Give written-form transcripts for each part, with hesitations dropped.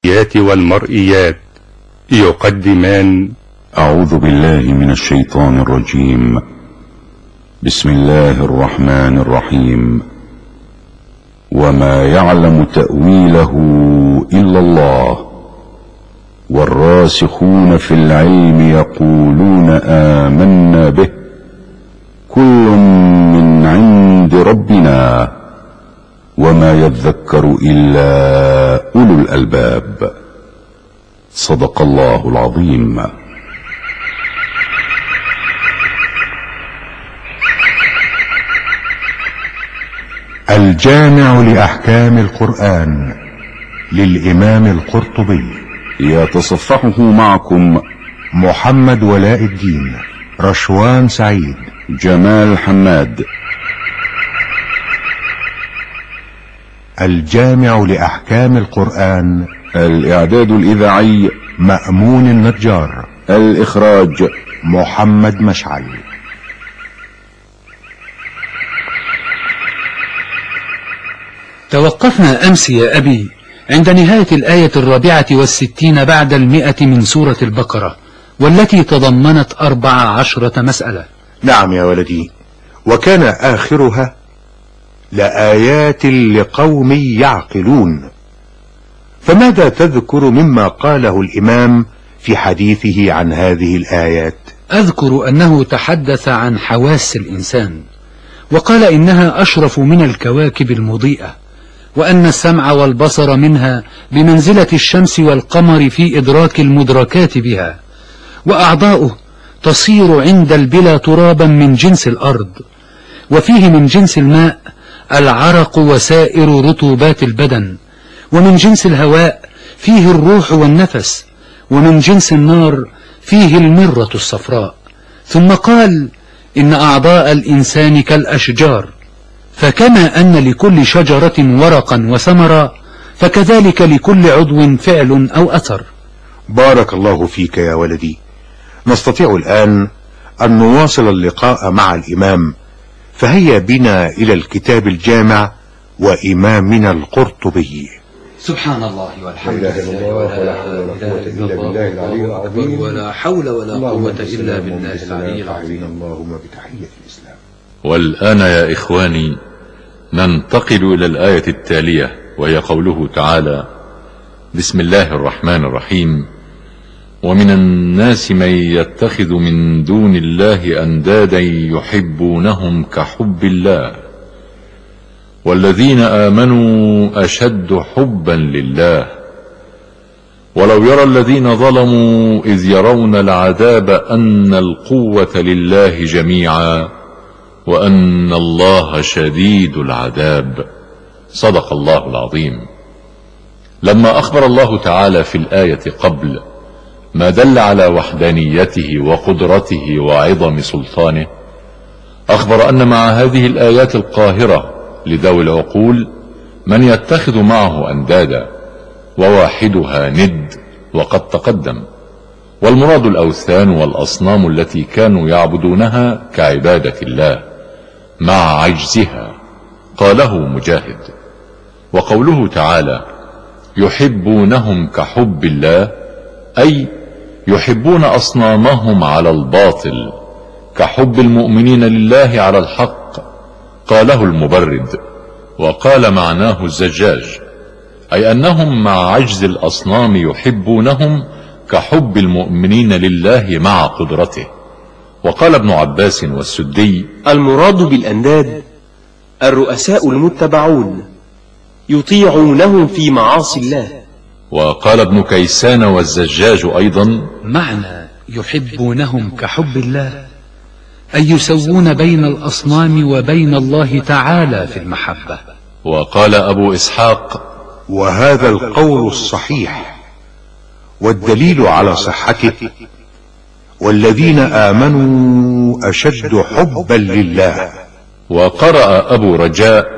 والمرئيات يقدمان. أعوذ بالله من الشيطان الرجيم. بسم الله الرحمن الرحيم. وما يعلم تأويله إلا الله والراسخون في العلم يقولون آمنا به كل من عند ربنا وما يذكر إلا أولو الألباب. صدق الله العظيم. الجامع لأحكام القرآن للإمام القرطبي، يتصفحه معكم محمد ولاء الدين، رشوان سعيد، جمال حماد. الجامع لأحكام القرآن، الإعداد الإذاعي مأمون النجار، الإخراج محمد مشعل. توقفنا أمس يا أبي عند نهاية الآية 64 بعد 100 من سورة البقرة، والتي تضمنت 14 مسألة. نعم يا ولدي، وكان آخرها لآيات لقوم يعقلون. فماذا تذكر مما قاله الإمام في حديثه عن هذه الآيات؟ أذكر أنه تحدث عن حواس الإنسان، وقال إنها أشرف من الكواكب المضيئة، وأن السمع والبصر منها بمنزلة الشمس والقمر في إدراك المدركات بها، وأعضاؤه تصير عند البلا ترابا من جنس الأرض، وفيه من جنس الماء العرق وسائر رطوبات البدن، ومن جنس الهواء فيه الروح والنفس، ومن جنس النار فيه المرة الصفراء. ثم قال إن أعضاء الإنسان كالأشجار، فكما أن لكل شجرة ورقا وثمرا فكذلك لكل عضو فعل أو أثر. بارك الله فيك يا ولدي. نستطيع الآن أن نواصل اللقاء مع الإمام، فهيا بنا إلى الكتاب الجامع وإمامنا القرطبي. سبحان الله والحمد لله ولا إله إلا الله العلي العظيم، ولا حول ولا قوة إلا بالله العلي العظيم. اللهم بتحية الإسلام. والآن يا إخواني ننتقل إلى الآية التالية، وهي قوله تعالى: بسم الله الرحمن الرحيم. ومن الناس من يتخذ من دون الله أندادا يحبونهم كحب الله والذين آمنوا أشد حبا لله ولو يرى الذين ظلموا إذ يرون العذاب أن القوة لله جميعا وأن الله شديد العذاب. صدق الله العظيم. لما أخبر الله تعالى في الآية قبل ما دل على وحدانيته وقدرته وعظم سلطانه، أخبر أن مع هذه الآيات القاهرة لذوي العقول من يتخذ معه أندادا، وواحدها ند وقد تقدم، والمراد الأوثان والأصنام التي كانوا يعبدونها كعبادة الله مع عجزها، قاله مجاهد. وقوله تعالى: يحبونهم كحب الله، أي يحبون أصنامهم على الباطل كحب المؤمنين لله على الحق، قاله المبرد. وقال معناه الزجاج، أي أنهم مع عجز الأصنام يحبونهم كحب المؤمنين لله مع قدرته. وقال ابن عباس والسدي: المراد بالأنداد الرؤساء المتبعون يطيعونهم في معاصي الله. وقال ابن كيسان والزجاج أيضا: معنى يحبونهم كحب الله أي يسوون بين الأصنام وبين الله تعالى في المحبة. وقال أبو إسحاق: وهذا القول الصحيح، والدليل على صحته: والذين آمنوا أشد حبا لله. وقرأ أبو رجاء: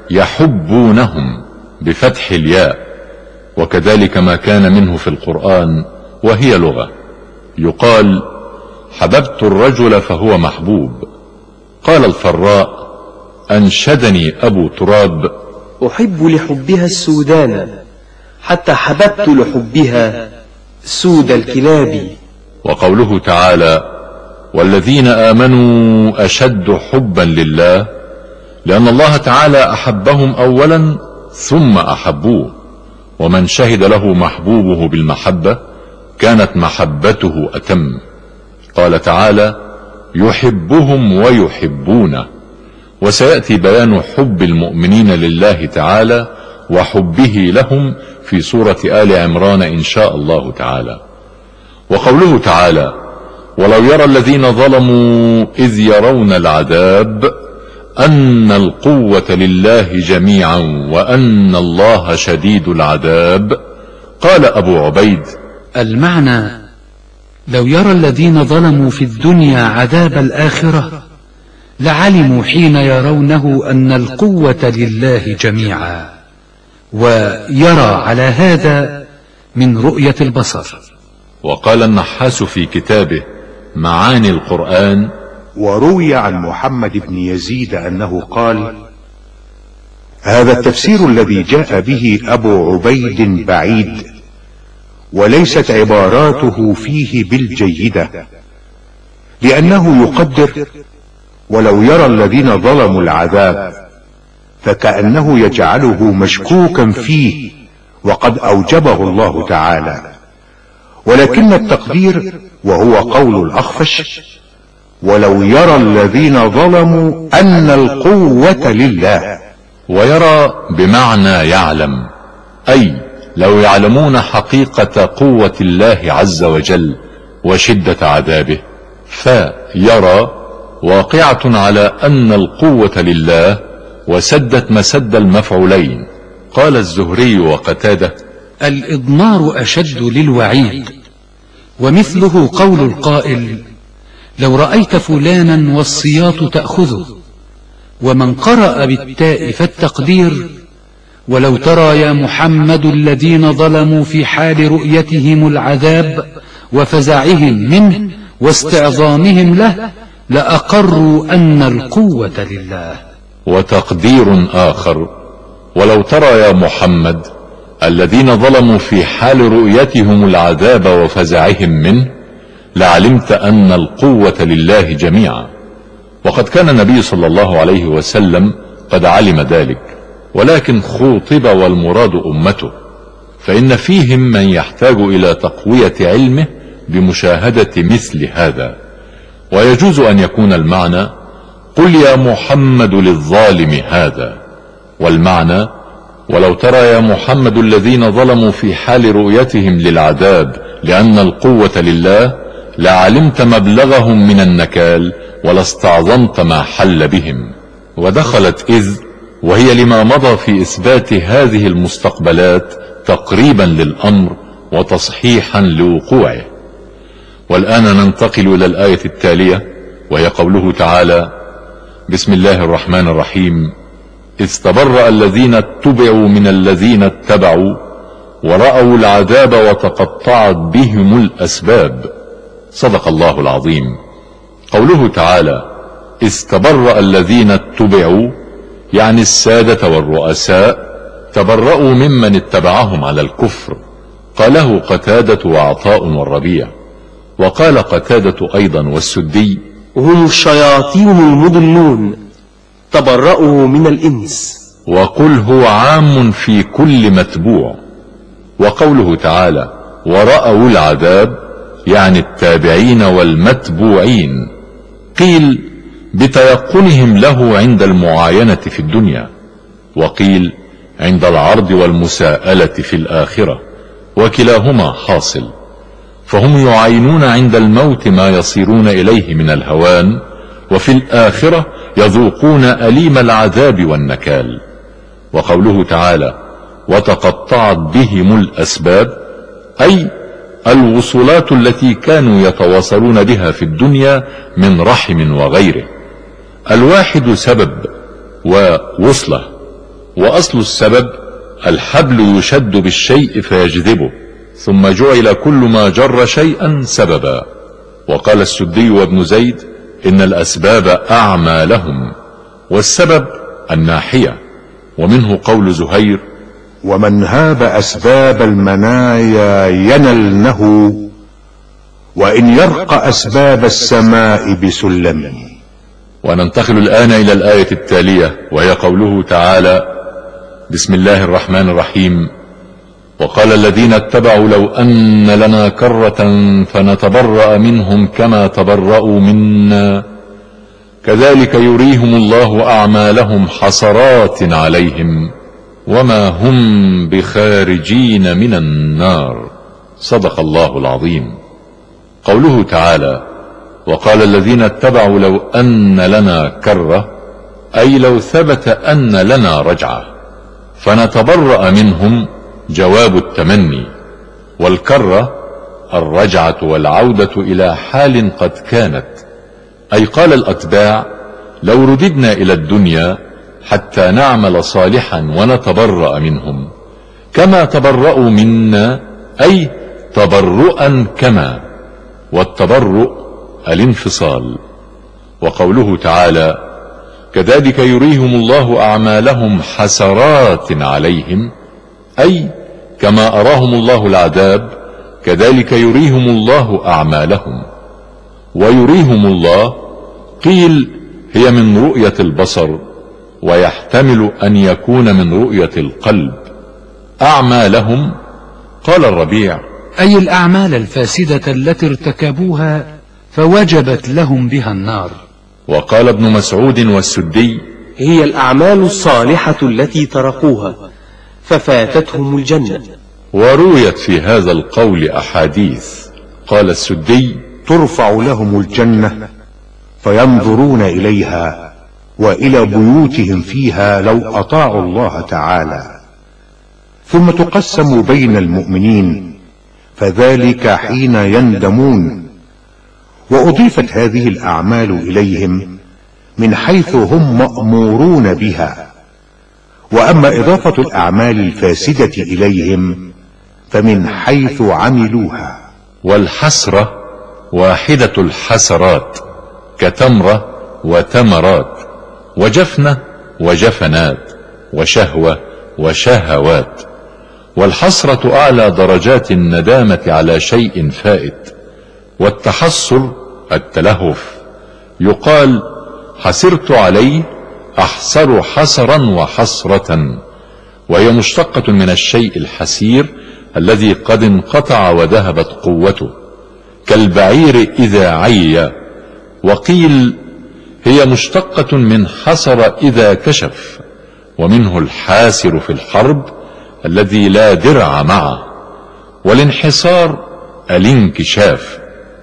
يحبونهم بفتح الياء، وكذلك ما كان منه في القرآن، وهي لغة. يقال: حببت الرجل فهو محبوب. قال الفراء: أنشدني أبو تراب: أحب لحبها السودان حتى حببت لحبها سود الكلاب. وقوله تعالى: والذين آمنوا أشد حبا لله، لأن الله تعالى أحبهم أولا ثم أحبوه، ومن شهد له محبوبه بالمحبة كانت محبته أتم. قال تعالى: يحبهم ويحبونه. وسيأتي بيان حب المؤمنين لله تعالى وحبه لهم في سورة آل عمران إن شاء الله تعالى. وقوله تعالى: ولو يرى الذين ظلموا إذ يرون العذاب أن القوة لله جميعا وأن الله شديد العذاب. قال أبو عبيد: المعنى: لو يرى الذين ظلموا في الدنيا عذاب الآخرة لعلموا حين يرونه أن القوة لله جميعا، ويرى على هذا من رؤية البصر. وقال النحاس في كتابه معاني القرآن: وروي عن محمد بن يزيد أنه قال: هذا التفسير الذي جاء به أبو عبيد بعيد، وليست عباراته فيه بالجيدة، لأنه يقدر ولو يرى الذين ظلموا العذاب، فكأنه يجعله مشكوكا فيه وقد أوجبه الله تعالى، ولكن التقدير وهو قول الأخفش: ولو يرى الذين ظلموا أن القوة لله. ويرى بمعنى يعلم، أي لو يعلمون حقيقة قوة الله عز وجل وشدة عذابه. فيرى واقعة على أن القوة لله وسدت مسد المفعولين. قال الزهري وقتادة: الإضمار أشد للوعيد، ومثله قول القائل: لو رأيت فلانا والسياط تأخذه. ومن قرأ بالتاء فالتقدير: ولو ترى يا محمد الذين ظلموا في حال رؤيتهم العذاب وفزعهم منه واستعظامهم له لأقروا أن القوة لله. وتقدير آخر: ولو ترى يا محمد الذين ظلموا في حال رؤيتهم العذاب وفزعهم منه لعلمت أن القوة لله جميعا. وقد كان النبي صلى الله عليه وسلم قد علم ذلك، ولكن خوطب والمراد أمته، فإن فيهم من يحتاج إلى تقوية علمه بمشاهدة مثل هذا. ويجوز أن يكون المعنى: قل يا محمد للظالم هذا، والمعنى: ولو ترى يا محمد الذين ظلموا في حال رؤيتهم للعذاب لأن القوة لله لعلمت مبلغهم من النكال ولاستعظمت ما حل بهم. ودخلت إذ وهي لما مضى في إثبات هذه المستقبلات تقريبا للأمر وتصحيحا لوقوعه. والآن ننتقل إلى الآية التالية، وهي قوله تعالى: بسم الله الرحمن الرحيم: إذ تبرأ الذين اتبعوا من الذين اتبعوا ورأوا العذاب وتقطعت بهم الأسباب. صدق الله العظيم. قوله تعالى: إذ تبرأ الذين اتبعوا، يعني السادة والرؤساء تبرأوا ممن اتبعهم على الكفر. قاله قتادة وعطاء والربيع. وقال قتادة أيضا والسدي: هم الشياطين المضلون تبرأوا من الإنس. وقل هو عام في كل متبوع. وقوله تعالى: ورأوا العذاب، يعني التابعين والمتبوعين. قيل بتيقنهم له عند المعاينة في الدنيا، وقيل عند العرض والمساءلة في الآخرة، وكلاهما حاصل. فهم يعاينون عند الموت ما يصيرون إليه من الهوان، وفي الآخرة يذوقون أليم العذاب والنكال. وقوله تعالى: وتقطعت بهم الأسباب، أي الوصولات التي كانوا يتواصلون بها في الدنيا من رحم وغيره. الواحد سبب ووصله، وأصل السبب الحبل يشد بالشيء فيجذبه، ثم جعل كل ما جر شيئا سببا. وقال السدي وابن زيد: إن الأسباب أعمالهم، والسبب الناحية. ومنه قول زهير: ومن هاب أسباب المنايا ينلنه، وإن يرق أسباب السماء بسلم. وننتقل الآن إلى الآية التالية، وهي قوله تعالى: بسم الله الرحمن الرحيم. وقال الذين اتبعوا لو أن لنا كرة فنتبرأ منهم كما تبرأوا منا كذلك يريهم الله أعمالهم حسرات عليهم وما هم بخارجين من النار. صدق الله العظيم. قوله تعالى: وقال الذين اتبعوا لو أن لنا كرة، أي لو ثبت أن لنا رجعة، فنتبرأ منهم جواب التمني، والكرة الرجعة والعودة إلى حال قد كانت، أي قال الأتباع: لو رددنا إلى الدنيا حتى نعمل صالحا ونتبرأ منهم كما تبرأوا منا، أي تبرؤا كما، والتبرؤ الانفصال. وقوله تعالى: كذلك يريهم الله أعمالهم حسرات عليهم، أي كما أراهم الله العذاب كذلك يريهم الله أعمالهم. ويريهم الله قيل هي من رؤية البصر، ويحتمل أن يكون من رؤية القلب. أعمالهم قال الربيع: أي الأعمال الفاسدة التي ارتكبوها فوجبت لهم بها النار. وقال ابن مسعود والسدي: هي الأعمال الصالحة التي تركوها ففاتتهم الجنة. ورويت في هذا القول أحاديث. قال السدي: ترفع لهم الجنة فينظرون إليها وإلى بيوتهم فيها لو أطاعوا الله تعالى، ثم تقسم بين المؤمنين، فذلك حين يندمون. وأضيفت هذه الأعمال إليهم من حيث هم مأمورون بها، وأما إضافة الأعمال الفاسدة إليهم فمن حيث عملوها. والحسرة واحدة الحسرات، كتمرة وتمرات، وجفنة وجفنات، وشهوة وشهوات. والحسرة أعلى درجات الندامة على شيء فائت. والتحسر التلهف، يقال: حسرت عليه، أحسر حسرا وحسرة، وهي مشتقة من الشيء الحسير الذي قد انقطع وذهبت قوته، كالبعير إذا عي. وقيل هي مشتقة من حسر إذا كشف، ومنه الحاسر في الحرب الذي لا درع معه. والانحسار الانكشاف.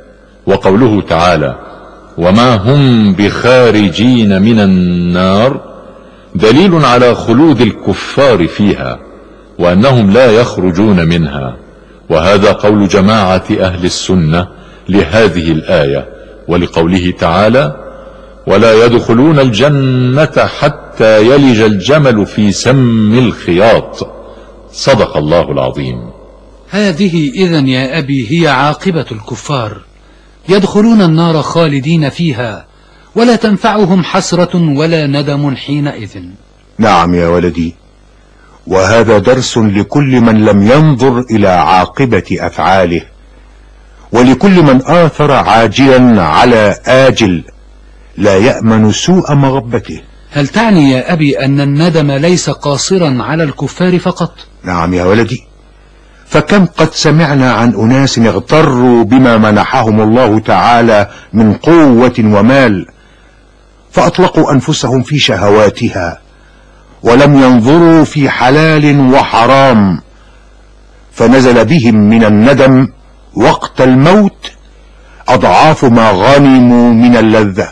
وقوله تعالى: وما هم بخارجين من النار، دليل على خلود الكفار فيها وأنهم لا يخرجون منها. وهذا قول جماعة أهل السنة لهذه الآية، ولقوله تعالى: ولا يدخلون الجنة حتى يلج الجمل في سم الخياط. صدق الله العظيم. هذه إذن يا أبي هي عاقبة الكفار، يدخلون النار خالدين فيها، ولا تنفعهم حسرة ولا ندم حينئذ. نعم يا ولدي، وهذا درس لكل من لم ينظر إلى عاقبة أفعاله، ولكل من آثر عاجلا على آجل لا يأمن سوء مغبته. هل تعني يا أبي أن الندم ليس قاصرا على الكفار فقط؟ نعم يا ولدي، فكم قد سمعنا عن أناس اغتروا بما منحهم الله تعالى من قوة ومال، فأطلقوا أنفسهم في شهواتها ولم ينظروا في حلال وحرام، فنزل بهم من الندم وقت الموت أضعاف ما غنموا من اللذة،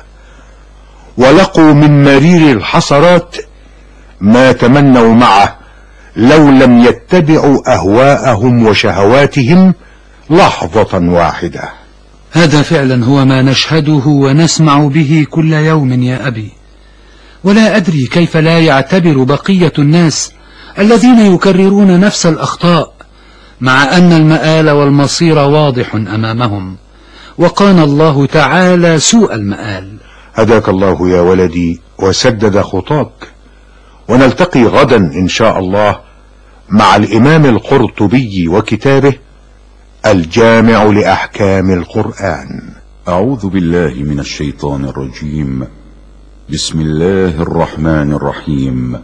ولقوا من مرير الحسرات ما تمنوا معه لو لم يتبعوا أهواءهم وشهواتهم لحظة واحدة. هذا فعلا هو ما نشهده ونسمع به كل يوم يا أبي، ولا أدري كيف لا يعتبر بقية الناس الذين يكررون نفس الأخطاء، مع أن المآل والمصير واضح أمامهم، وقان الله تعالى سوء المآل. هداك الله يا ولدي وسدد خطاك، ونلتقي غدا إن شاء الله مع الإمام القرطبي وكتابه الجامع لأحكام القرآن. أعوذ بالله من الشيطان الرجيم. بسم الله الرحمن الرحيم.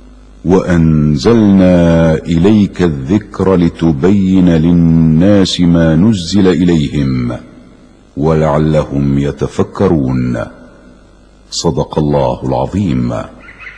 وأنزلنا إليك الذكر لتبين للناس ما نزل إليهم ولعلهم يتفكرون. صدق الله العظيم.